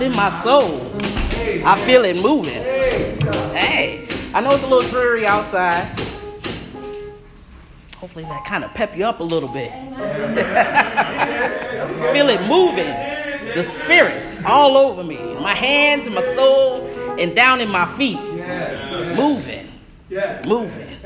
in my soul. I feel it moving. Hey, I know it's a little dreary outside. Hopefully that kind of pep you up a little bit. Feel it moving. The spirit all over me. My hands and my soul and down in my feet. Moving. Moving.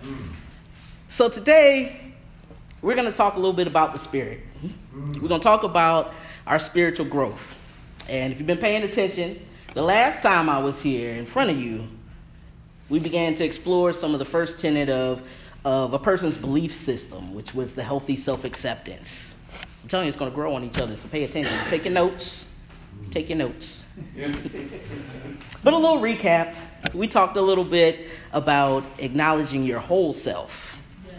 So today, we're going to talk a little bit about the spirit. We're going to talk about our spiritual growth. And if you've been paying attention, the last time I was here in front of you, we began to explore some of the first tenet of a person's belief system, which was the healthy self-acceptance. I'm telling you, it's going to grow on each other, so pay attention. Take your notes. Take your notes. But a little recap. We talked a little bit about acknowledging your whole self.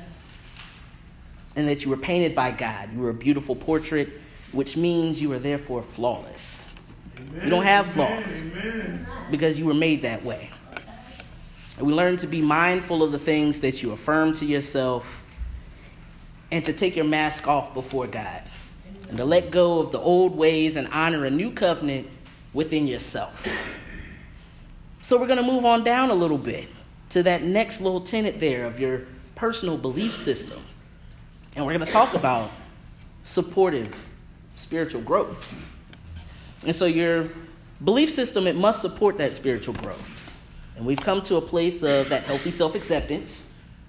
And that you were painted by God. You were a beautiful portrait, which means you are therefore flawless. Amen. You don't have flaws. Amen. Because you were made that way. And we learned to be mindful of the things that you affirm to yourself and to take your mask off before God. And to let go of the old ways and honor a new covenant within yourself. So we're going to move on down a little bit to that next little tenet there of your personal belief system. And we're going to talk about supportive spiritual growth. And so your belief system, it must support that spiritual growth. And we've come to a place of that healthy self-acceptance.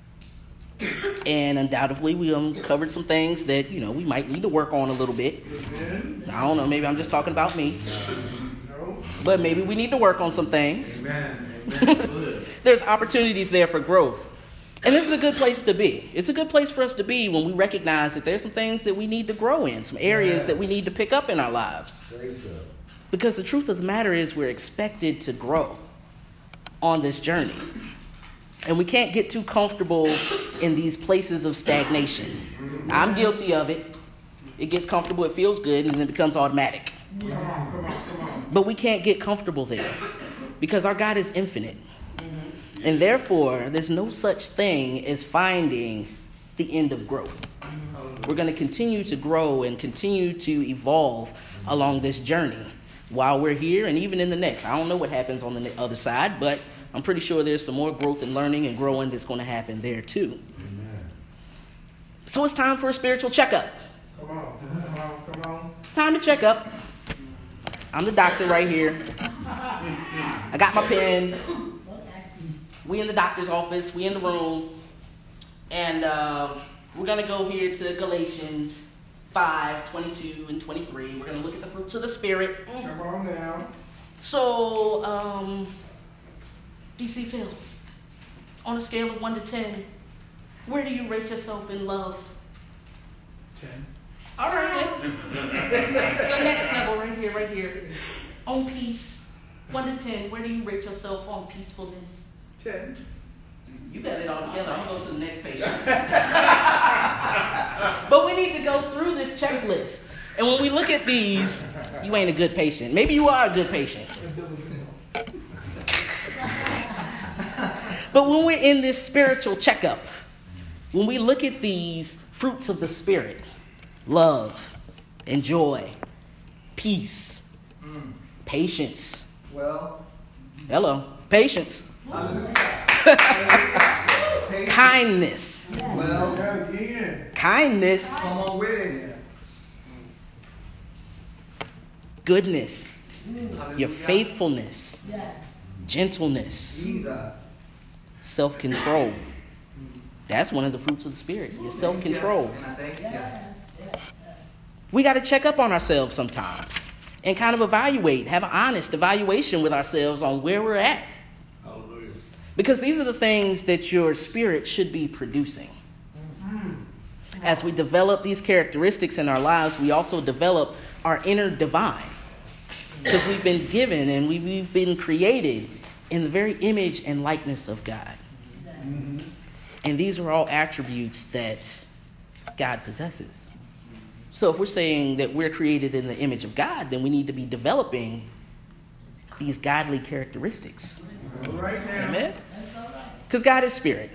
And undoubtedly, we uncovered some things that, we might need to work on a little bit. I don't know, maybe I'm just talking about me. But maybe we need to work on some things. There's opportunities there for growth. And this is a good place to be. It's a good place for us to be when we recognize that there's some things that we need to grow in, some areas that we need to pick up in our lives. Because the truth of the matter is we're expected to grow on this journey. And we can't get too comfortable in these places of stagnation. I'm guilty of it. It gets comfortable, it feels good, and then it becomes automatic. Come on. But we can't get comfortable there because our God is infinite. And therefore, there's no such thing as finding the end of growth. We're going to continue to grow and continue to evolve along this journey while we're here and even in the next. I don't know what happens on the other side, but I'm pretty sure there's some more growth and learning and growing that's going to happen there too. Amen. So it's time for a spiritual checkup. Come on. Time to check up. I'm the doctor right here. I got my pen. We in the doctor's office. We in the room. And we're going to go here to Galatians 5, 22 and 23. We're going to look at the fruits of the Spirit. Come on now. So, DC Phil, on a scale of 1 to 10, where do you rate yourself in love? 10. All right. The next level right here. On peace, 1 to 10, where do you rate yourself on peacefulness? 10. You got it all together. I'm going to go to the next page. But we need to go through this checklist. And when we look at these, you ain't a good patient. Maybe you are a good patient. But when we're in this spiritual checkup, when we look at these fruits of the Spirit, love and joy, peace, patience. Patience. Kindness. Kindness. Come on with it. Goodness. Your faithfulness. Gentleness. Self-control. That's one of the fruits of the Spirit. Your self-control. We got to check up on ourselves sometimes and kind of evaluate, have an honest evaluation with ourselves on where we're at. Hallelujah. Because these are the things that your spirit should be producing. As we develop these characteristics in our lives, we also develop our inner divine. Because we've been given and we've been created in the very image and likeness of God. And these are all attributes that God possesses. So if we're saying that we're created in the image of God, then we need to be developing these godly characteristics. Right now. Amen? Because God is spirit.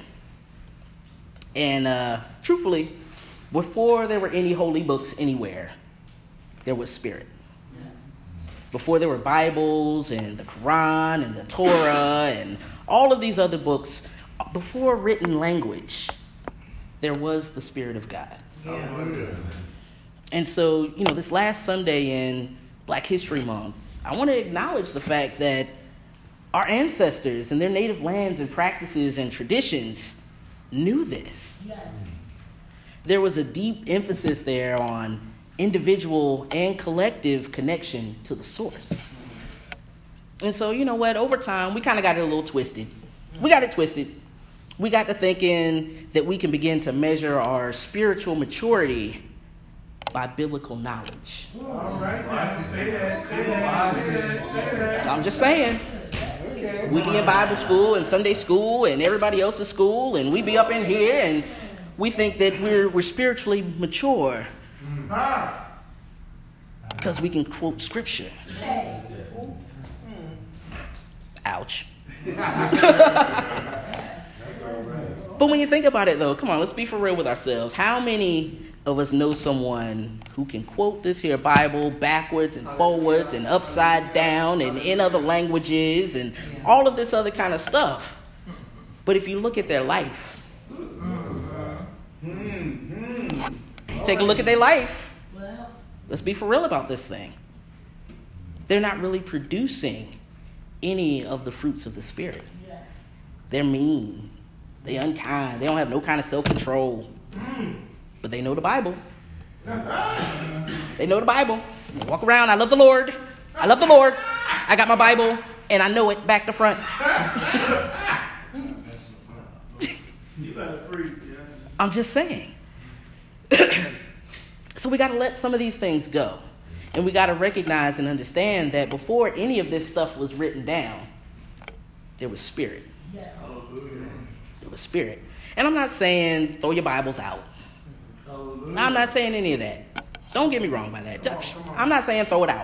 And truthfully, before there were any holy books anywhere, there was spirit. before there were Bibles and the Quran and the Torah and all of these other books, before written language, there was the Spirit of God. Yeah. And so, this last Sunday in Black History Month, I want to acknowledge the fact that our ancestors and their native lands and practices and traditions knew this. Yes. There was a deep emphasis there on individual and collective connection to the source. And so, over time, we kind of got it a little twisted. We got it twisted. We got to thinking that we can begin to measure our spiritual maturity by biblical knowledge. All right. Say that. I'm just saying. Okay. We be in Bible school and Sunday school and everybody else's school, and we be up in here and we think that we're spiritually mature because we can quote scripture. Ouch. But when you think about it, though, come on, let's be for real with ourselves. How many of us know someone who can quote this here Bible backwards and forwards and upside down and in other languages and all of this other kind of stuff? But if you look at their life, take a look at their life. Let's be for real about this thing. They're not really producing any of the fruits of the Spirit. They're mean. They're unkind. They don't have no kind of self-control. But they know the Bible. They know the Bible. They walk around, I love the Lord. I love the Lord. I got my Bible, and I know it back to front. You better preach, yes. I'm just saying. So we got to let some of these things go. And we got to recognize and understand that before any of this stuff was written down, there was Spirit. There was Spirit. And I'm not saying throw your Bibles out. I'm not saying any of that. Don't get me wrong by that. I'm not saying throw it out.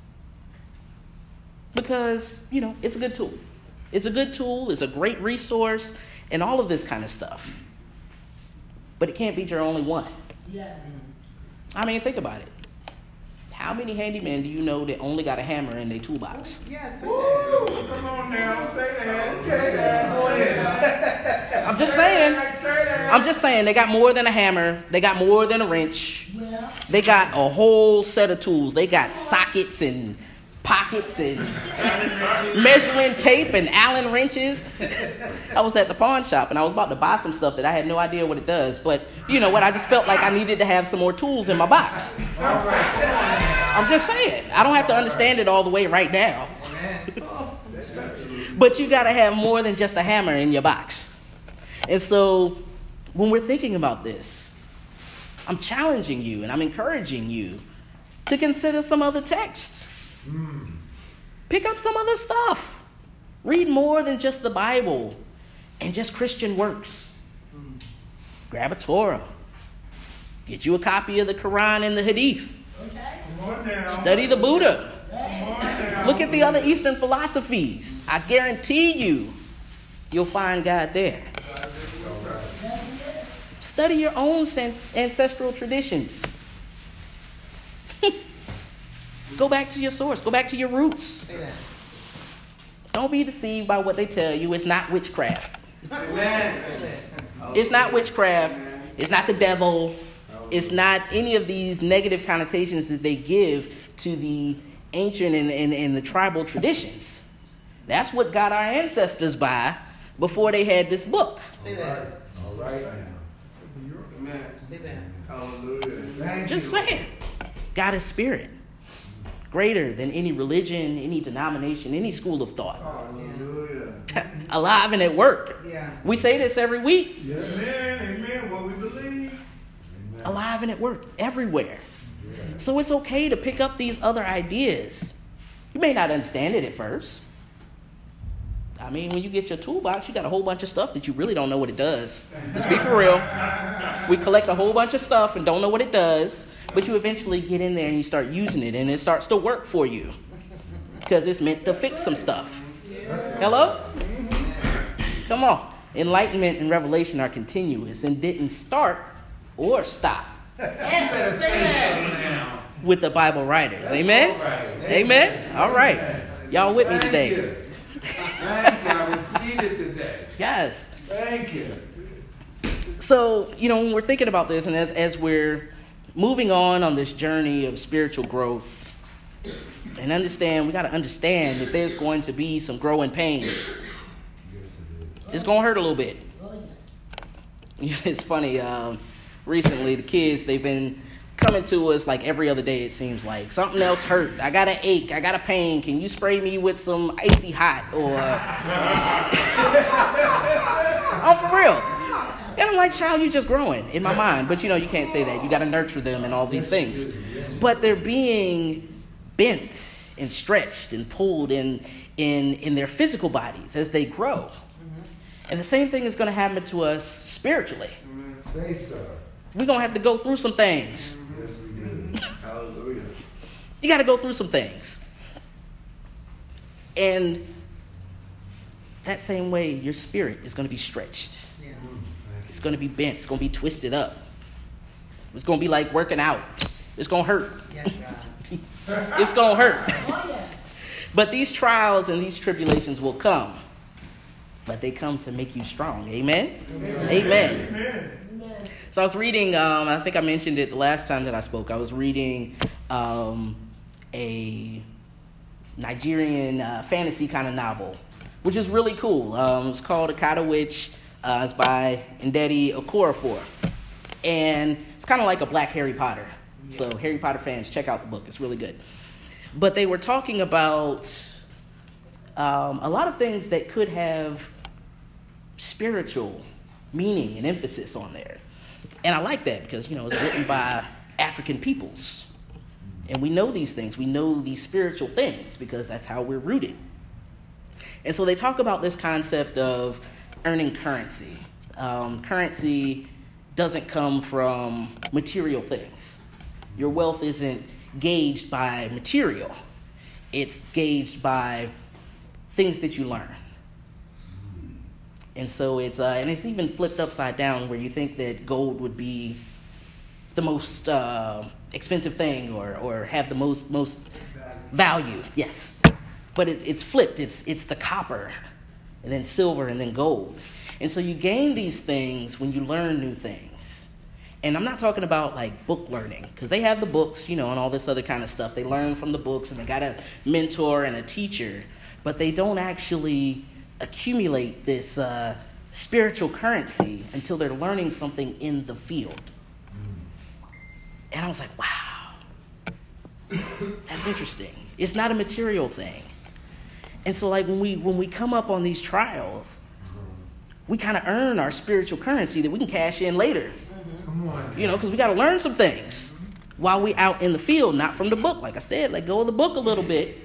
Because, it's a good tool. It's a good tool. It's a great resource and all of this kind of stuff. But it can't be your only one. Yes. I mean, think about it. How many handymen do you know that only got a hammer in their toolbox? Yes, say that. Come on now, say that. Say that. Go ahead. I'm just saying. Say that. I'm just saying they got more than a hammer. They got more than a wrench. Well, They got a whole set of tools. They got sockets and pockets and measuring tape and Allen wrenches. I was at the pawn shop and I was about to buy some stuff that I had no idea what it does. But you know what? I just felt like I needed to have some more tools in my box. I'm just saying. I don't have to understand it all the way right now. But you got to have more than just a hammer in your box. And so when we're thinking about this, I'm challenging you and I'm encouraging you to consider some other texts. Pick up some other stuff. Read more than just the Bible and just Christian works. Grab a Torah. Get you a copy of the Quran and the Hadith. okay. Come on now. Study the Buddha. Come on now. Look at the other Eastern philosophies. I guarantee you'll find God there. Study your own ancestral traditions. Go back to your source. Go back to your roots. Don't be deceived by what they tell you. It's not witchcraft. It's not witchcraft. It's not the devil. It's not any of these negative connotations that they give to the ancient and the tribal traditions. That's what got our ancestors by before they had this book. Say that. All right. Amen. Say that. Hallelujah. Just saying. God is spirit. Greater than any religion, any denomination, any school of thought. Hallelujah. Alive and at work. Yeah. We say this every week. Amen. Amen. What we believe. Alive and at work. Everywhere. So it's okay to pick up these other ideas. You may not understand it at first. I mean, when you get your toolbox, you got a whole bunch of stuff that you really don't know what it does. Let's be for real. We collect a whole bunch of stuff and don't know what it does, but you eventually get in there and you start using it and it starts to work for you because it's meant to fix some stuff. Hello? Come on. Enlightenment and revelation are continuous and didn't start or stop. Say that. with the Bible writers. Amen? Amen? All right. Y'all with me today? Thank you. I received it today. Yes. Thank you. So, when we're thinking about this, and as we're moving on this journey of spiritual growth, and we got to understand that there's going to be some growing pains. It's going to hurt a little bit. It's funny, recently the kids, they've been coming to us like every other day, it seems like. Something else hurt. I got an ache. I got a pain. Can you spray me with some icy hot? Or I'm for real. And I'm like, child, you're just growing in my mind. But, you can't say that. You got to nurture them and all these things. But they're being bent and stretched and pulled in their physical bodies as they grow. And the same thing is going to happen to us spiritually. Say so. We're going to have to go through some things. Yes, we do. Hallelujah. You got to go through some things. And that same way, your spirit is going to be stretched. Yeah. It's going to be bent. It's going to be twisted up. It's going to be like working out. It's going to hurt. Yes, God. It's going to hurt. But these trials and these tribulations will come. But they come to make you strong. Amen? Amen. So I was reading, I think I mentioned it the last time that I spoke. I was reading a Nigerian fantasy kind of novel, which is really cool. It's called Akata Witch. It's by Ndedi Okorafor. And it's kind of like a Black Harry Potter. So Harry Potter fans, check out the book. It's really good. But they were talking about a lot of things that could have spiritual meaning and emphasis on there. And I like that because, it's written by African peoples. And we know these things. We know these spiritual things because that's how we're rooted. And so they talk about this concept of earning currency. Currency doesn't come from material things. Your wealth isn't gauged by material. It's gauged by things that you learn. And so it's even flipped upside down where you think that gold would be the most expensive thing or have the most value. Yes. But it's flipped. It's the copper and then silver and then gold. And so you gain these things when you learn new things. And I'm not talking about like book learning because they have the books, and all this other kind of stuff. They learn from the books and they got a mentor and a teacher, but they don't actually accumulate this spiritual currency until they're learning something in the field. And I was like, wow, that's interesting. It's not a material thing. And so like when we come up on these trials, we kind of earn our spiritual currency that we can cash in later. Come on. Because we got to learn some things while we out in the field, not from the book. Like I said, let go of the book a little bit.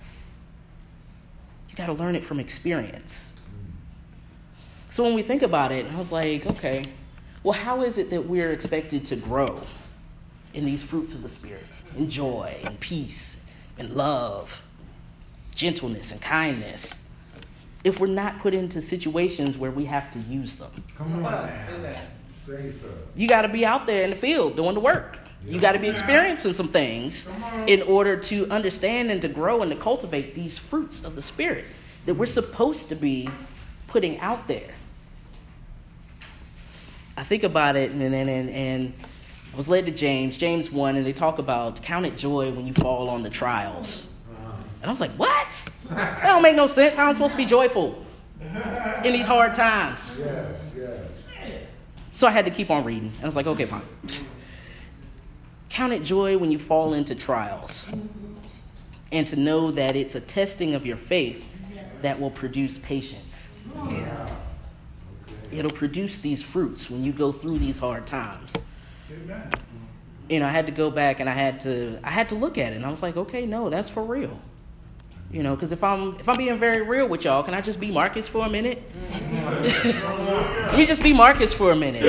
You got to learn it from experience. So when we think about it, I was like, okay, well, how is it that we're expected to grow in these fruits of the Spirit? In joy, and peace, and love, gentleness, and kindness, if we're not put into situations where we have to use them. Come on. Say that. Say so. You got to be out there in the field doing the work. You got to be experiencing some things in order to understand and to grow and to cultivate these fruits of the Spirit that we're supposed to be putting out there. I think about it and I was led to James 1, and they talk about count it joy when you fall on the trials. And I was like, what? That don't make no sense. How am I supposed to be joyful in these hard times? Yes. So I had to keep on reading. And I was like, okay, fine. Count it joy when you fall into trials, and to know that it's a testing of your faith that will produce patience. Yeah. It'll produce these fruits when you go through these hard times. Amen. I had to go back and I had to look at it, and I was like, okay, no, that's for real. Because if I'm being very real with y'all, can I just be Marcus for a minute? Let me just be Marcus for a minute.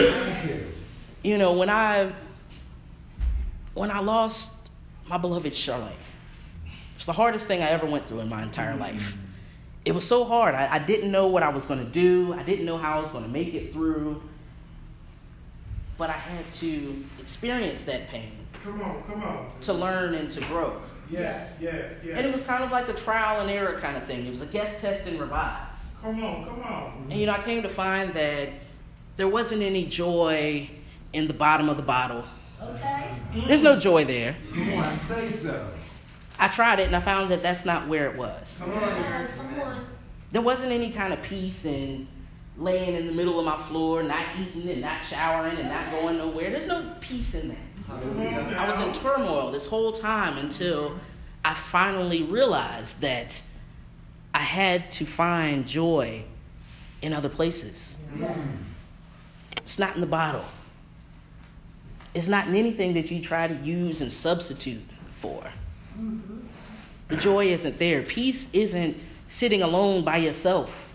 When I lost my beloved Charlotte, it's the hardest thing I ever went through in my entire life. It was so hard. I didn't know what I was going to do. I didn't know how I was going to make it through. but I had to experience that pain. Come on. To learn and to grow. Yes. And it was kind of like a trial and error kind of thing. It was a guest test and revise. Come on. And I came to find that there wasn't any joy in the bottom of the bottle. Okay. There's no joy there. Come on, say so. I tried it and I found that that's not where it was. Come on. There wasn't any kind of peace in laying in the middle of my floor, not eating and not showering and not going nowhere. There's no peace in that. I was in turmoil this whole time until I finally realized that I had to find joy in other places. It's not in the bottle. It's not in anything that you try to use and substitute for. The joy isn't there. Peace isn't sitting alone by yourself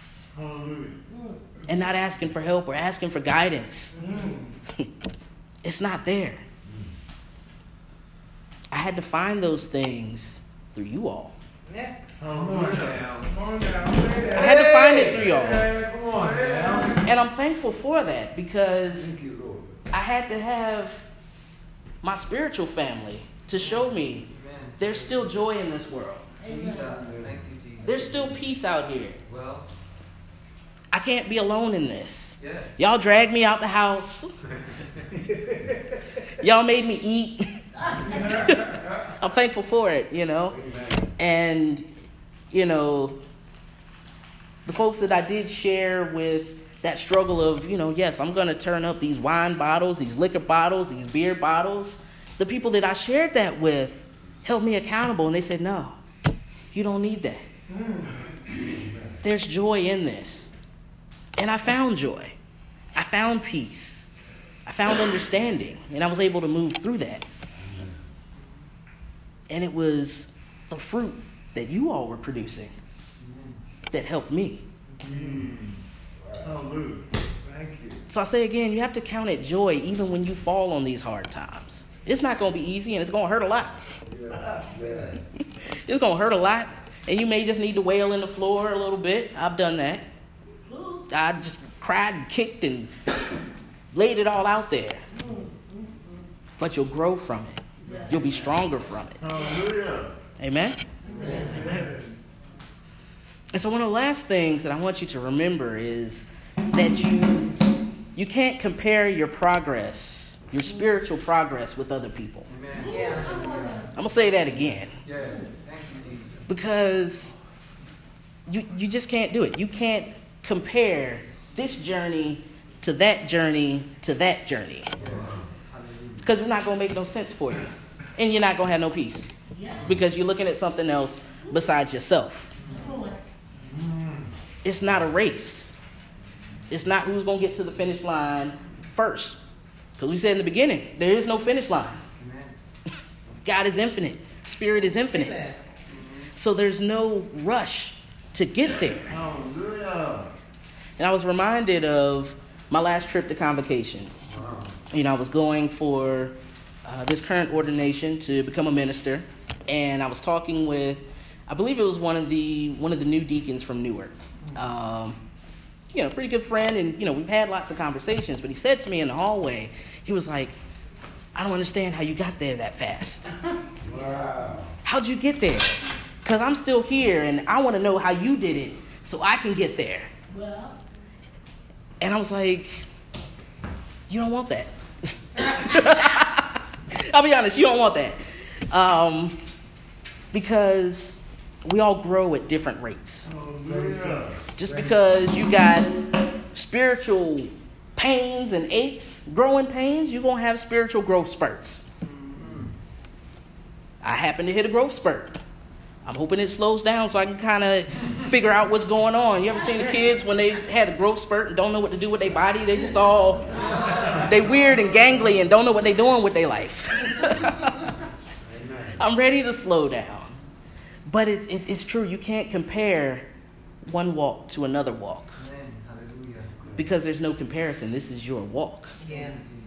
and not asking for help or asking for guidance. It's not there. I had to find those things through you all. Come on now. I had to find it through y'all. Come on now. And I'm thankful for that because I had to have my spiritual family to show me there's still joy in this world. There's still peace out here. I can't be alone in this. Y'all dragged me out the house. Y'all made me eat. I'm thankful for it, And, the folks that I did share with that struggle of, yes, I'm going to turn up these wine bottles, these liquor bottles, these beer bottles. The people that I shared that with held me accountable, and they said, no, you don't need that. There's joy in this. And I found joy. I found peace. I found understanding, and I was able to move through that. And it was the fruit that you all were producing that helped me. Hallelujah. Thank you. So I say again, you have to count it joy even when you fall on these hard times. It's not going to be easy, and it's going to hurt a lot. It's going to hurt a lot, and you may just need to wail in the floor a little bit. I've done that. I just cried and kicked and laid it all out there. But you'll grow from it. You'll be stronger from it. Hallelujah. Amen? Amen. And so one of the last things that I want you to remember is that you can't compare your progress, your spiritual progress, with other people. Yeah. I'm going to say that again. Yes. Thank you, Jesus. Because you just can't do it. You can't compare this journey to that journey to that journey. Because it's not going to make no sense for you. And you're not going to have no peace. Because you're looking at something else besides yourself. It's not a race. It's not who's going to get to the finish line first. Because we said in the beginning, there is no finish line. God is infinite. Spirit is infinite. So there's no rush to get there. Hallelujah. And I was reminded of my last trip to convocation. I was going for this current ordination to become a minister. And I was talking with, I believe it was one of the new deacons from Newark. Pretty good friend, and we've had lots of conversations. But he said to me in the hallway, he was like, "I don't understand how you got there that fast. Wow. How'd you get there? Because I'm still here, and I want to know how you did it so I can get there." Well. And I was like, "You don't want that." I'll be honest, you don't want that. Because we all grow at different rates. Hallelujah. Just because you got spiritual pains and aches, growing pains, you're going to have spiritual growth spurts. I happen to hit a growth spurt. I'm hoping it slows down so I can kind of figure out what's going on. You ever seen the kids when they had a growth spurt and don't know what to do with their body? They just they weird and gangly and don't know what they're doing with their life. I'm ready to slow down. But it's true. You can't compare one walk to another walk. Because there's no comparison. This is your walk. Yeah.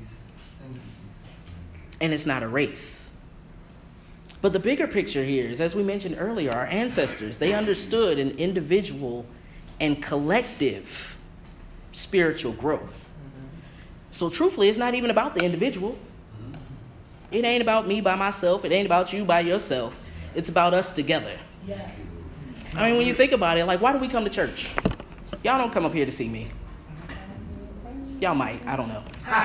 And it's not a race. But the bigger picture here is, as we mentioned earlier, our ancestors, they understood an individual and collective spiritual growth. So truthfully, it's not even about the individual. It ain't about me by myself. It ain't about you by yourself. It's about us together. I mean, when you think about it, like, why do we come to church? Y'all don't come up here to see me. Y'all might. I don't know.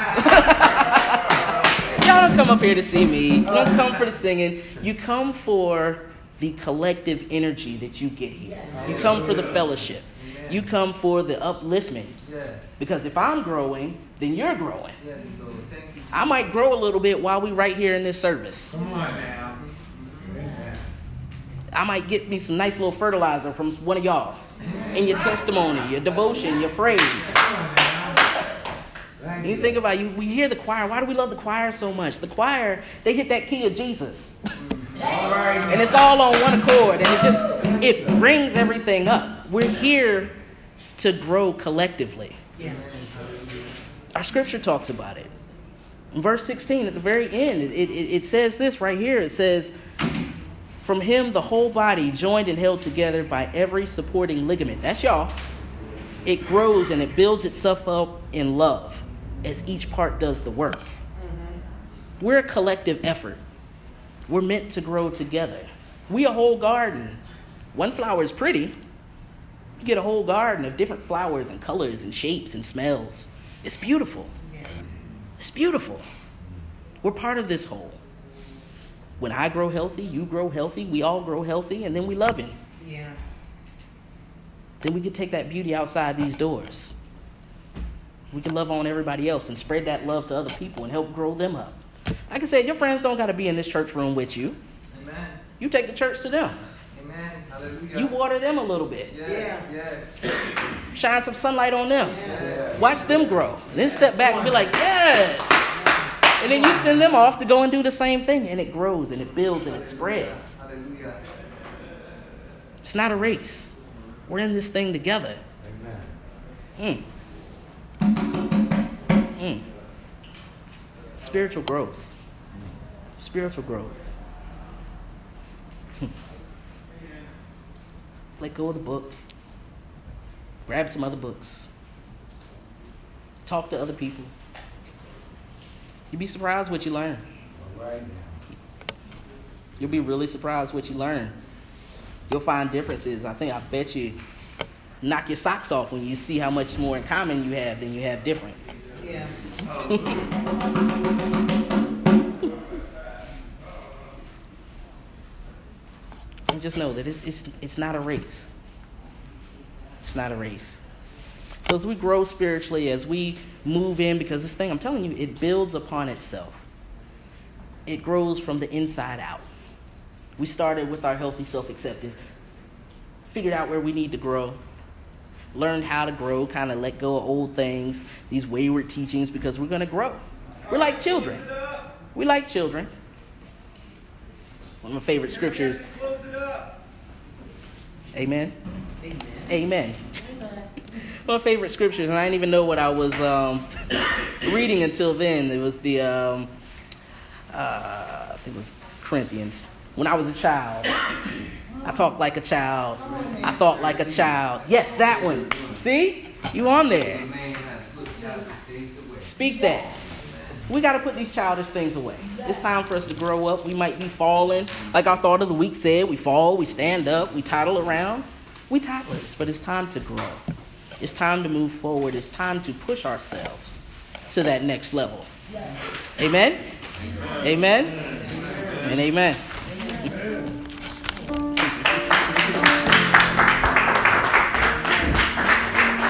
Y'all don't come up here to see me. You don't come for the singing. You come for the collective energy that you get here. You come for the fellowship. You come for the upliftment. Because if I'm growing, then you're growing. I might grow a little bit while we right here in this service. Come on now. I might get me some nice little fertilizer from one of y'all in your testimony, your devotion, your praise. You think about it, we hear the choir. Why do we love the choir so much? The choir, they hit that key of Jesus. And it's all on one accord. And it brings everything up. We're here to grow collectively. Our scripture talks about it. In verse 16, at the very end, it says this right here. It says, from him, the whole body, joined and held together by every supporting ligament. That's y'all. It grows and it builds itself up in love as each part does the work. We're a collective effort. We're meant to grow together. We a whole garden. One flower is pretty. You get a whole garden of different flowers and colors and shapes and smells. It's beautiful. It's beautiful. We're part of this whole. When I grow healthy, you grow healthy, we all grow healthy, and then we love him. Then we can take that beauty outside these doors. We can love on everybody else and spread that love to other people and help grow them up. Like I said, your friends don't got to be in this church room with you. Amen. You take the church to them. Amen. Hallelujah. You water them a little bit. Yes. Shine some sunlight on them. Watch them grow. Then step back and be like, yes. And then you send them off to go and do the same thing. And it grows and it builds and it spreads. Hallelujah. It's not a race. We're in this thing together. Spiritual growth. Spiritual growth. Let go of the book. Grab some other books. Talk to other people. You'll be surprised what you learn. You'll be really surprised what you learn. You'll find differences. I bet you knock your socks off when you see how much more in common you have than you have different. And just know that it's not a race. It's not a race. So as we grow spiritually, as we move in, because this thing, I'm telling you, it builds upon itself. It grows from the inside out. We started with our healthy self-acceptance, figured out where we need to grow, learned how to grow, kind of let go of old things, these wayward teachings, because we're going to grow. We're like children. We like children. One of my favorite scriptures. Amen. Amen. One of my favorite scriptures, and I didn't even know what I was reading until then. It was the, I think it was Corinthians. When I was a child, I talked like a child. I thought like a child. Yes, that one. See? You on there. Speak that. We got to put these childish things away. It's time for us to grow up. We might be falling. Like our thought of the week said, we fall, we stand up, we toddle around. We toddlers, but it's time to grow. It's time to move forward. It's time to push ourselves to that next level. Amen? Amen? And amen.